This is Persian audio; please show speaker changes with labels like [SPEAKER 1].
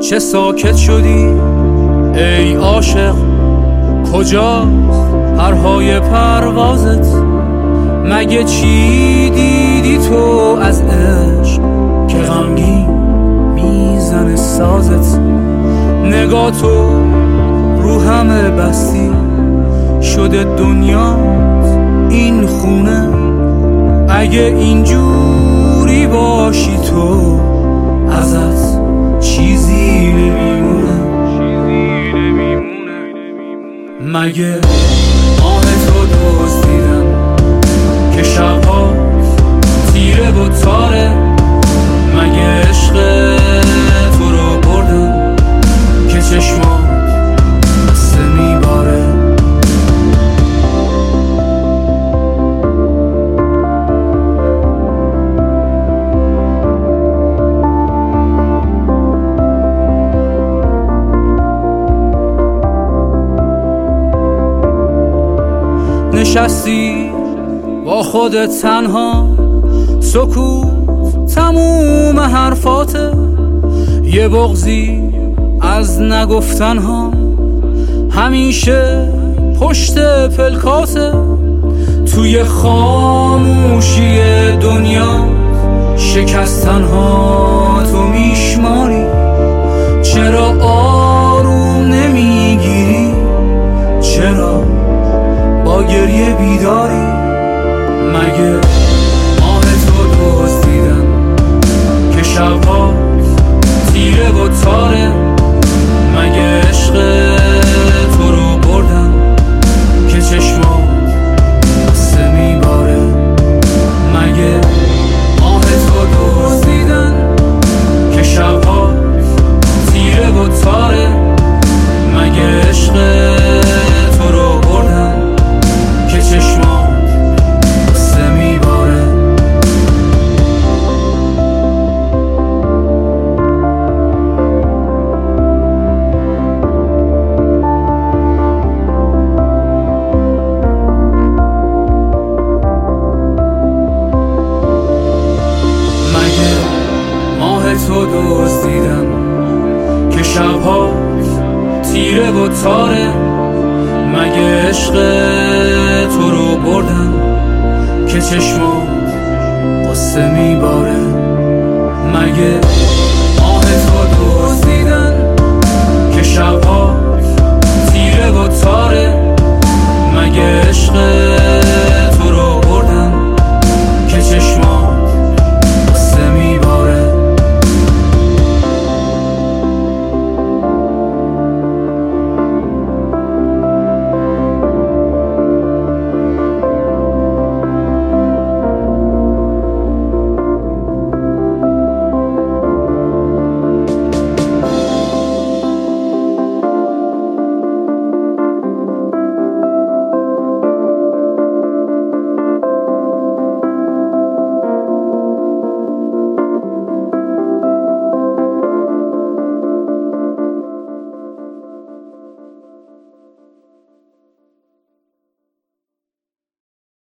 [SPEAKER 1] چه ساکت شدی ای عاشق؟ کجاست پرهای پروازت؟ مگه چی دیدی تو از عشق که غمگین میزنه سازت؟ نگاه تو رو همه بستی شده دنیات این خونه. اگه اینجوری باشی تو ازت چیزی نمیمونه. مگه ماه تو دزدیدم که شبها تیره و تاره؟ مگه عشق تو رو بردم که چشمات قصه میباره؟ نشستی با خودت تنها، سکوت تموم حرفاته، یه بغضی از نگفتنها همیشه پشت پلکاته. توی خاموشی دنیا شکستنها تو میشماری، چرا آروم نمیگیری؟ چرا با گریه بیداری؟ مگه ماه تو دزدیدم که شبها تیره و تاره؟ مگه عشق تو رو بردم که چشمات قصه میباره؟ مگه ماه تو دزدیدن که شبها تیره و تاره؟ مگه عشق تو رو بردم که چشمات قصه میباره؟ مگه ماه تو دزدیدم که شبها تیره و تاره؟ مگه عشق تو رو بردم که چشمات قصه میباره؟ مگه ماه تو دزدیدن که شبها تیره و تاره؟ مگه عشق